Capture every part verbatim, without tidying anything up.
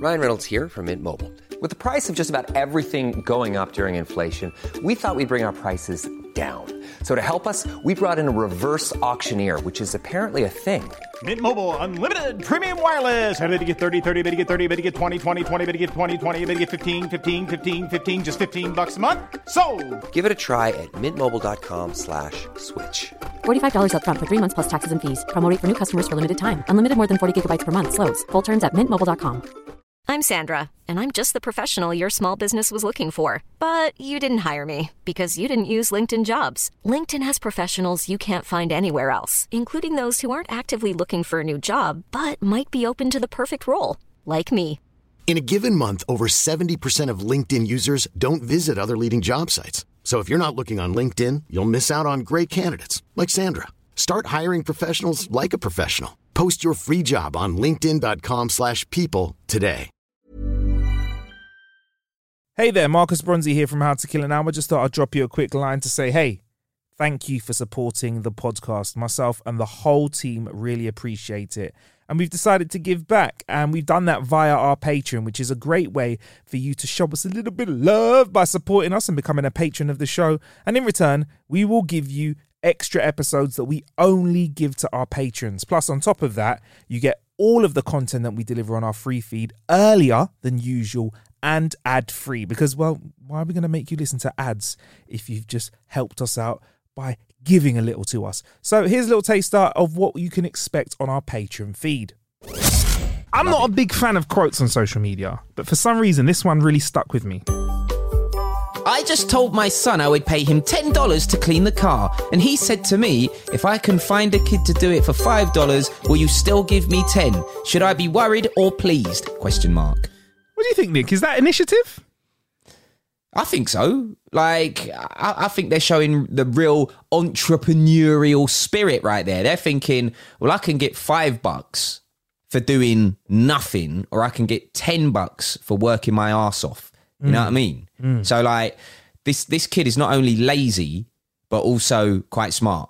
Ryan Reynolds here from Mint Mobile. With the price of just about everything going up during inflation, we thought we'd bring our prices down. So to help us, we brought in a reverse auctioneer, which is apparently a thing. Mint Mobile Unlimited Premium Wireless. How to get thirty, thirty, how to get thirty, how to get twenty, twenty, twenty, how to get twenty, twenty, how to get fifteen, fifteen, fifteen, fifteen, just fifteen bucks a month? Sold! Give it a try at mintmobile.com slash switch. forty-five dollars up front for three months plus taxes and fees. Promo rate for new customers for limited time. Unlimited more than forty gigabytes per month. Slows full terms at mint mobile dot com. I'm Sandra, and I'm just the professional your small business was looking for. But you didn't hire me because you didn't use LinkedIn Jobs. LinkedIn has professionals you can't find anywhere else, including those who aren't actively looking for a new job, but might be open to the perfect role, like me. In a given month, over seventy percent of LinkedIn users don't visit other leading job sites. So if you're not looking on LinkedIn, you'll miss out on great candidates like Sandra. Start hiring professionals like a professional. Post your free job on linkedin.com slash people today. Hey there, Marcus Bronzy here from How to Kill an Hour. Just thought I'd drop you a quick line to say, hey, thank you for supporting the podcast. Myself and the whole team really appreciate it. And we've decided to give back, and we've done that via our Patreon, which is a great way for you to show us a little bit of love by supporting us and becoming a patron of the show. And in return, we will give you extra episodes that we only give to our patrons. Plus, on top of that, you get all of the content that we deliver on our free feed earlier than usual and ad-free. Because, well, why are we going to make you listen to ads if you've just helped us out by giving a little to us? So here's a little taster of what you can expect on our Patreon feed. I'm not a big fan of quotes on social media, but for some reason, this one really stuck with me. I just told my son I would pay him ten dollars to clean the car, and he said to me, if I can find a kid to do it for five dollars, will you still give me ten? Should I be worried or pleased? Question mark. What do you think, Nick? Is that initiative? I think so. Like, I, I think they're showing the real entrepreneurial spirit right there. They're thinking, well, I can get five bucks for doing nothing, or I can get ten bucks for working my arse off. You mm. know what I mean? Mm. So, like, this this kid is not only lazy, but also quite smart.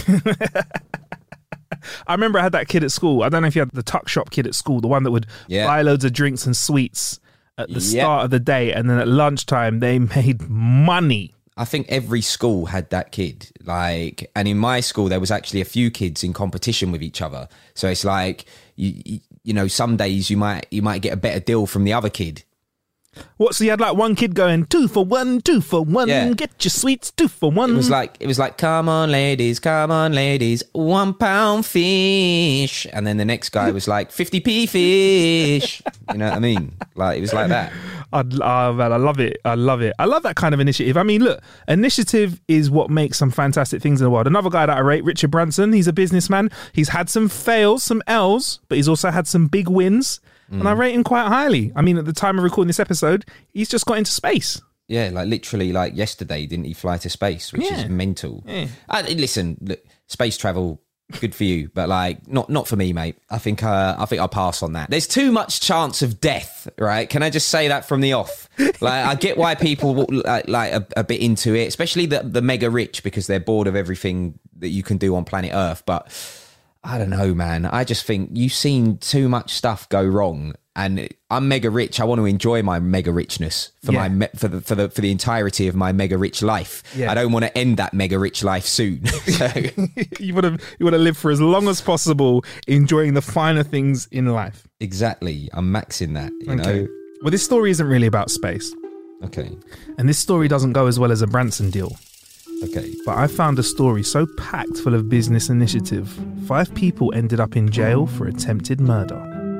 I remember I had that kid at school. I don't know if you had the tuck shop kid at school, the one that would yeah. buy loads of drinks and sweets at the yep. start of the day, and then at lunchtime they made money. I think every school had that kid. Like, and in my school there was actually a few kids in competition with each other. So it's like, you you know, some days you might you might get a better deal from the other kid. What? So you had like one kid going two for one, two for one. Yeah. Get your sweets, two for one. It was like it was like, come on, ladies, come on, ladies, one pound fish, and then the next guy was like fifty p fish. You know what I mean? Like, it was like that. I'd, oh man, I love it. I love it. I love that kind of initiative. I mean, look, initiative is what makes some fantastic things in the world. Another guy that I rate, Richard Branson. He's a businessman. He's had some fails, some L's, but he's also had some big wins. And I rate him quite highly. I mean, at the time of recording this episode, he's just got into space. Yeah, like literally like yesterday, didn't he fly to space, which yeah. is mental. Yeah. I, listen, look, space travel, good for you, but like not not for me, mate. I think uh, I think I'll pass on that. There's too much chance of death, right? Can I just say that from the off? Like, I get why people like, like a, a bit into it, especially the, the mega rich, because they're bored of everything that you can do on planet Earth. But I don't know, man. I just think you've seen too much stuff go wrong, and I'm mega rich. I want to enjoy my mega richness for yeah. my for the for the for the entirety of my mega rich life. Yeah. I don't want to end that mega rich life soon. So. you want to you want to live for as long as possible, enjoying the finer things in life. Exactly. I'm maxing that. You okay. know. Well, this story isn't really about space. Okay. And this story doesn't go as well as a Branson deal. Okay. But I found a story so packed full of business initiative. Five people ended up in jail for attempted murder.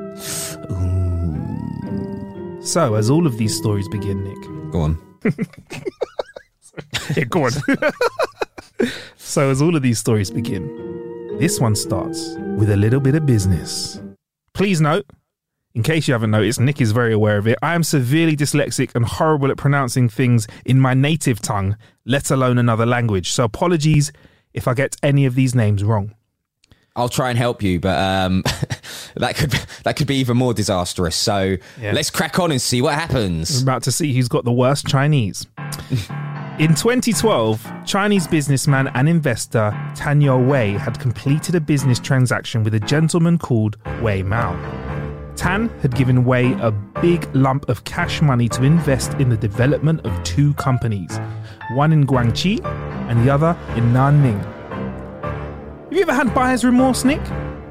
Ooh. So, as all of these stories begin, Nick. Go on. yeah, go on. So, as all of these stories begin, this one starts with a little bit of business. Please note, in case you haven't noticed, Nick is very aware of it. I am severely dyslexic and horrible at pronouncing things in my native tongue, let alone another language. So apologies if I get any of these names wrong. I'll try and help you, but um, that could that could be even more disastrous. So yeah. let's crack on and see what happens. We're about to see who's got the worst Chinese. In twenty twelve, Chinese businessman and investor Tanya Wei had completed a business transaction with a gentleman called Wei Mao. Tan had given Wei a big lump of cash money to invest in the development of two companies, one in Guangxi and the other in Nanning. Have you ever had buyer's remorse, Nick?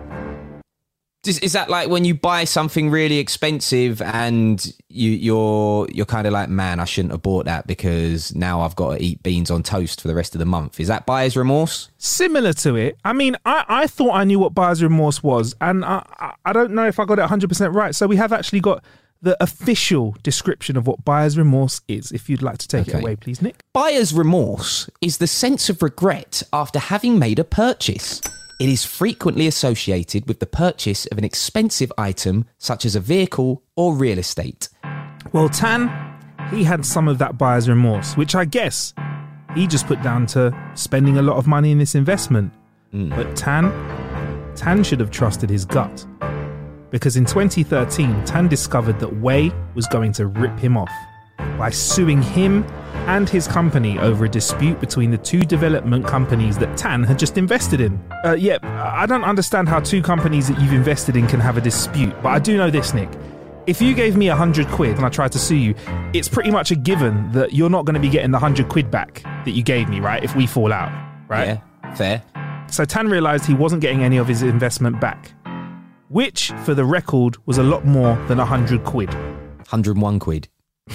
Is, is that like when you buy something really expensive and you, you're you're kind of like, man, I shouldn't have bought that because now I've got to eat beans on toast for the rest of the month? Is that buyer's remorse? Similar to it. I mean, I, I thought I knew what buyer's remorse was, and I, I, I don't know if I got it one hundred percent right. So we have actually got the official description of what buyer's remorse is, if you'd like to take Okay. it away, please, Nick. Buyer's remorse is the sense of regret after having made a purchase. It is frequently associated with the purchase of an expensive item such as a vehicle or real estate. Well, Tan, he had some of that buyer's remorse, which I guess he just put down to spending a lot of money in this investment. Mm. But Tan, Tan should have trusted his gut. Because in twenty thirteen, Tan discovered that Wei was going to rip him off by suing him and his company over a dispute between the two development companies that Tan had just invested in. Uh, yeah, I don't understand how two companies that you've invested in can have a dispute, but I do know this, Nick. If you gave me a hundred quid and I tried to sue you, it's pretty much a given that you're not going to be getting the hundred quid back that you gave me, right? If we fall out, right? Yeah, fair. So Tan realised he wasn't getting any of his investment back, which, for the record, was a lot more than a hundred quid. one hundred one quid.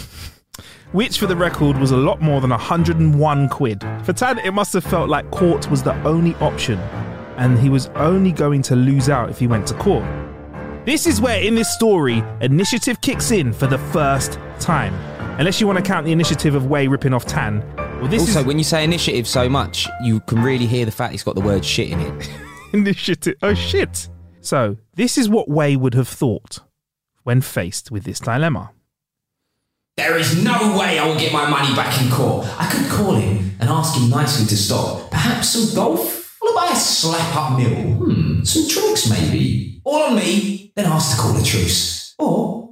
Which, for the record, was a lot more than one hundred one quid. For Tan, it must have felt like court was the only option, and he was only going to lose out if he went to court. This is where, in this story, initiative kicks in for the first time. Unless you want to count the initiative of Wei ripping off Tan. Well, this also, is... when you say initiative so much, you can really hear the fact it's got the word shit in it. Initiative. Oh, shit. So, this is what Wei would have thought when faced with this dilemma. There is no way I will get my money back in court. I could call him and ask him nicely to stop. Perhaps some golf? What about a slap-up meal? Hmm, some drinks maybe. All on me, then ask to call a truce. Or...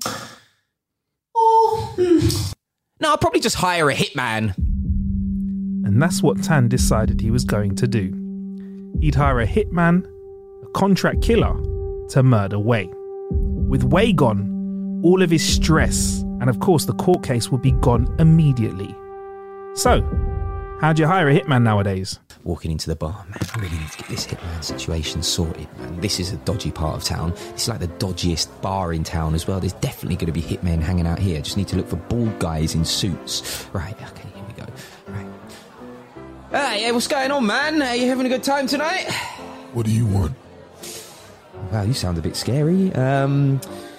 Or... Hmm. No, I'll probably just hire a hitman. And that's what Tan decided he was going to do. He'd hire a hitman, a contract killer, to murder Wei. With Wei gone, all of his stress and of course the court case would be gone immediately. So, how do you hire a hitman nowadays? Walking into the bar, man, I really need to get this hitman situation sorted, man. This is a dodgy part of town. It's like the dodgiest bar in town as well. There's definitely going to be hitmen hanging out here. Just need to look for bald guys in suits. Right, okay, here we go. Right. Hey, hey, what's going on, man? Are you having a good time tonight? What do you want? Wow, you sound a bit scary. Um...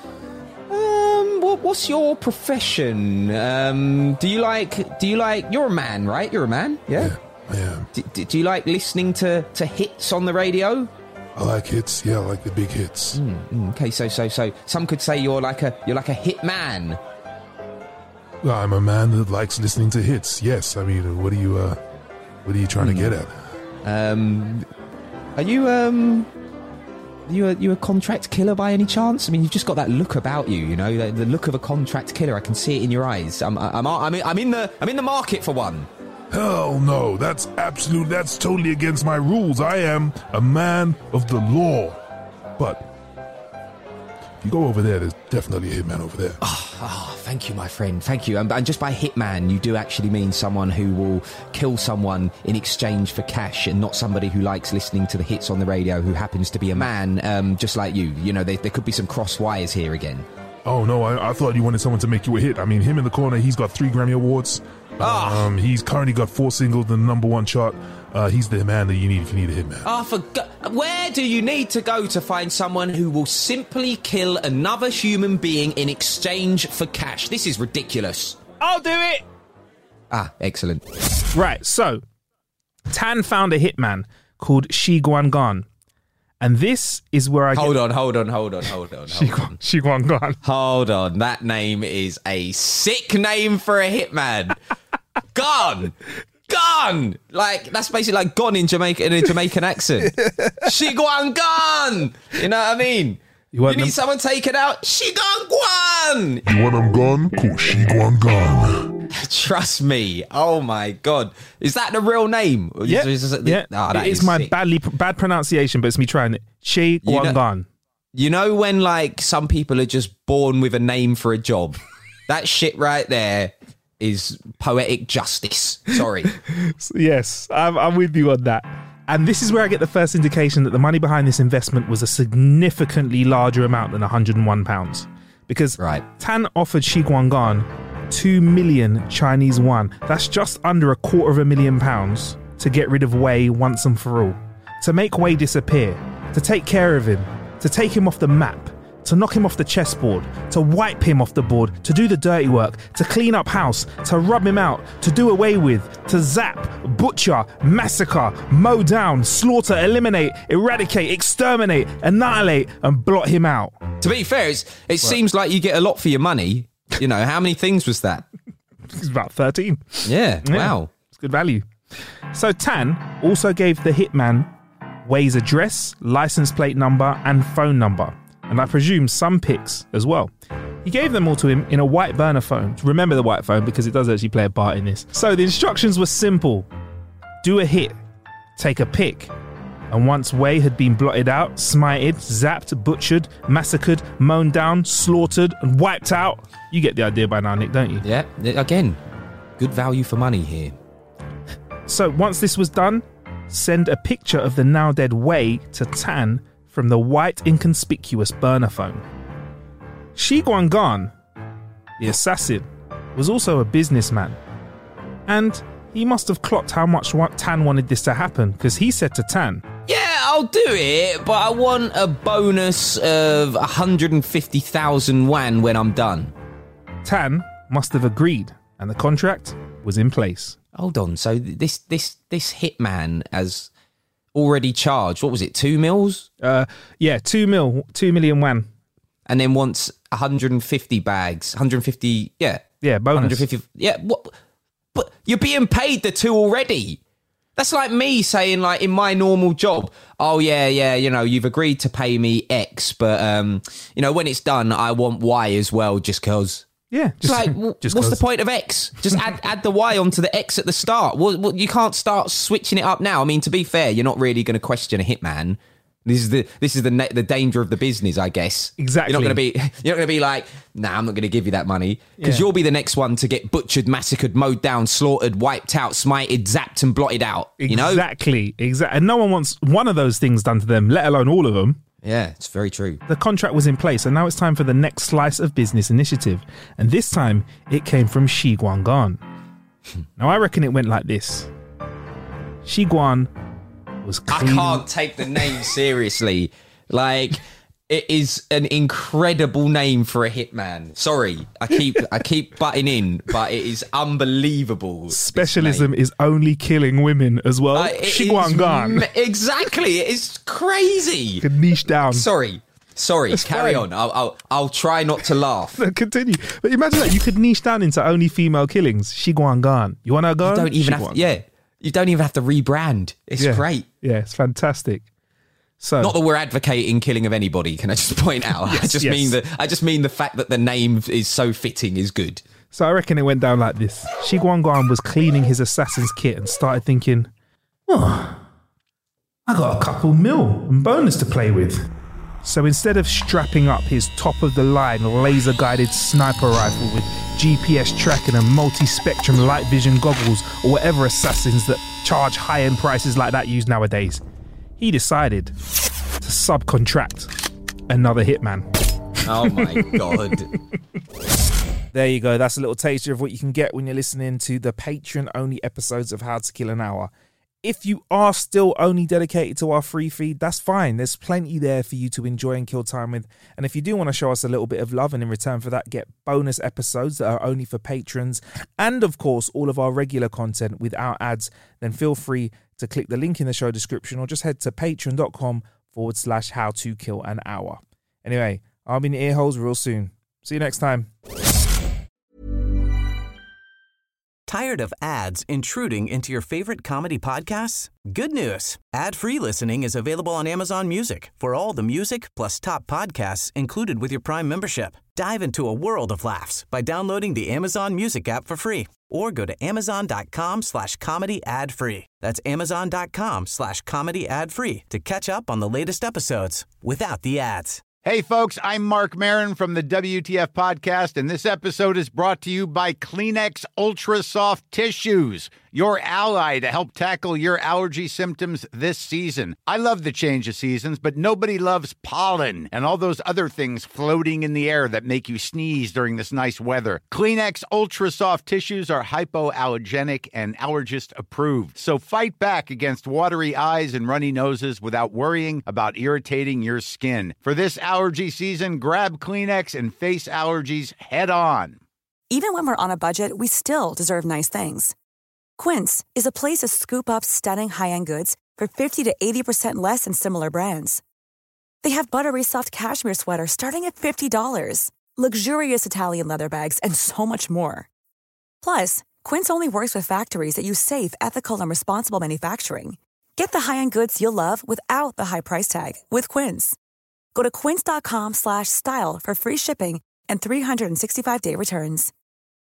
What's your profession? Um, do you like? Do you like? You're a man, right? You're a man, yeah. Yeah, I am. Do, do, do you like listening to, to hits on the radio? I like hits. Yeah, I like the big hits. Mm, okay, so so so some could say you're like a you're like a hit man. Well, I'm a man that likes listening to hits. Yes, I mean, what are you? Uh, what are you trying mm. to get at? Um, are you um? You a, you a contract killer by any chance? I mean, you've just got that look about you, you know, the, the look of a contract killer. I can see it in your eyes. I'm, I'm, I'm, I'm in the, I'm in the market for one. Hell no, that's absolute, that's totally against my rules. I am a man of the law. But if you go over there, there's definitely a hitman over there. Oh, oh thank you, my friend. Thank you. And, and just by hitman, you do actually mean someone who will kill someone in exchange for cash and not somebody who likes listening to the hits on the radio who happens to be a man, um, just like you. You know, there, there could be some cross wires here again. Oh, no, I, I thought you wanted someone to make you a hit. I mean, him in the corner, he's got three Grammy Awards. Oh. Um, he's currently got four singles in the number one chart. Uh, he's the man that you need if you need a hitman. Oh, for go- where do you need to go to find someone who will simply kill another human being in exchange for cash? This is ridiculous. I'll do it. Ah, excellent. Right, so Tan found a hitman called Shi Guanggan. And this is where I hold get... on, hold on, hold on, hold on, hold on. Shi Guanggan. Hold on, that name is a sick name for a hitman. Gone, gone. Like that's basically like gone in Jamaica in a Jamaican accent. Shi Guanggan. You know what I mean? You, want you need them? Someone taken out? Shi Guanggan. You want them gone? Cool, Shi Guanggan. Trust me. Oh my God. Is that the real name? Yeah. Is, is, is, yeah. Oh, that it's is my sick. badly bad pronunciation, but it's me trying it. Shi Guanggan. You know when, like, some people are just born with a name for a job? That shit right there is poetic justice. Sorry. Yes, I'm, I'm with you on that. And this is where I get the first indication that the money behind this investment was a significantly larger amount than one hundred and one pounds. Because right. Tan offered Shi Guanggan two million Chinese yuan. That's just under a quarter of a million pounds to get rid of Wei once and for all. To make Wei disappear. To take care of him. To take him off the map. To knock him off the chessboard, to wipe him off the board, to do the dirty work, to clean up house, to rub him out, to do away with, to zap, butcher, massacre, mow down, slaughter, eliminate, eradicate, exterminate, annihilate, and blot him out. To be fair, it's, it seems like you get a lot for your money. You know, how many things was that? It's about thirteen. Yeah, yeah, wow. It's good value. So Tan also gave the hitman Wei's address, license plate number, and phone number. And I presume some pics as well. He gave them all to him in a white burner phone. Remember the white phone because it does actually play a part in this. So the instructions were simple. Do a hit, take a pic. And once Wei had been blotted out, smited, zapped, butchered, massacred, mown down, slaughtered, and wiped out, you get the idea by now, Nick, don't you? Yeah, again, good value for money here. So once this was done, send a picture of the now dead Wei to Tan from the white inconspicuous burner phone. Shi Guanggan, the assassin, was also a businessman. And he must have clocked how much Tan wanted this to happen, because he said to Tan, "Yeah, I'll do it, but I want a bonus of one hundred fifty thousand yuan when I'm done." Tan must have agreed, and the contract was in place. Hold on, so this this this hitman has already charged, what was it, two mils? Uh, yeah, two mil, two million yuan. And then wants one hundred fifty bags, one hundred fifty, yeah. Yeah, bonus. one hundred fifty, yeah, what? But you're being paid the two already. That's like me saying, like, in my normal job, oh, yeah, yeah, you know, you've agreed to pay me X, but, um, you know, when it's done, I want Y as well, just because. Yeah. Just, like, just what's cause. the point of X? Just add add the Y onto the X at the start. Well, well, you can't start switching it up now. I mean, to be fair, you're not really going to question a hitman. This is the this is the the danger of the business, I guess. Exactly. You're not going to be you're not going to be like, nah, I'm not going to give you that money, because yeah. you'll be the next one to get butchered, massacred, mowed down, slaughtered, wiped out, smited, zapped, and blotted out. You know exactly, exactly. And no one wants one of those things done to them, let alone all of them. Yeah, it's very true. The contract was in place, and now it's time for the next slice of business initiative. And this time, it came from Shi Guanggan. Now, I reckon it went like this. Shi Guan was clean. I can't take the name seriously. Like, it is an incredible name for a hitman. Sorry, I keep I keep butting in, but it is unbelievable. Specialism is only killing women as well. Uh, Shi Guanggan. M- exactly, it is crazy. You can niche down. Sorry, sorry. That's carry fine. on. I'll, I'll I'll try not to laugh. No, continue. But imagine that you could niche down into only female killings. Shi Guanggan. You want to go? You don't even have to, yeah. You don't even have to rebrand. It's yeah. great. Yeah, it's fantastic. So, not that we're advocating killing of anybody, can I just point out? yes, I just yes. mean the I just mean the fact that the name is so fitting is good. So I reckon it went down like this. Shi Guanggan was cleaning his assassin's kit and started thinking, oh, I got a couple mil and bonus to play with. So instead of strapping up his top-of-the-line laser-guided sniper rifle with G P S tracking and multi-spectrum light vision goggles or whatever assassins that charge high-end prices like that use nowadays, he decided to subcontract another hitman. Oh my God. There you go. That's a little taster of what you can get when you're listening to the Patreon-only episodes of How to Kill an Hour. If you are still only dedicated to our free feed, that's fine. There's plenty there for you to enjoy and kill time with. And if you do want to show us a little bit of love and in return for that, get bonus episodes that are only for patrons and, of course, all of our regular content without ads, then feel free to click the link in the show description or just head to patreon.com forward slash how to kill an hour. Anyway, I'll be in your ear holes real soon. See you next time. Tired of ads intruding into your favorite comedy podcasts? Good news. Ad-free listening is available on Amazon Music for all the music plus top podcasts included with your Prime membership. Dive into a world of laughs by downloading the Amazon Music app for free or go to amazon.com slash comedy ad free. That's amazon.com slash comedy ad free to catch up on the latest episodes without the ads. Hey, folks, I'm Mark Maron from the W T F Podcast, and this episode is brought to you by Kleenex Ultra Soft Tissues, your ally to help tackle your allergy symptoms this season. I love the change of seasons, but nobody loves pollen and all those other things floating in the air that make you sneeze during this nice weather. Kleenex Ultra Soft Tissues are hypoallergenic and allergist approved, so fight back against watery eyes and runny noses without worrying about irritating your skin. For this allergy season, grab Kleenex and face allergies head on. Even when we're on a budget, we still deserve nice things. Quince is a place to scoop up stunning high-end goods for fifty to eighty percent less than similar brands. They have buttery soft cashmere sweaters starting at fifty dollars, luxurious Italian leather bags, and so much more. Plus, Quince only works with factories that use safe, ethical, and responsible manufacturing. Get the high-end goods you'll love without the high price tag with Quince. Go to quince.com slash style for free shipping and three sixty-five day returns.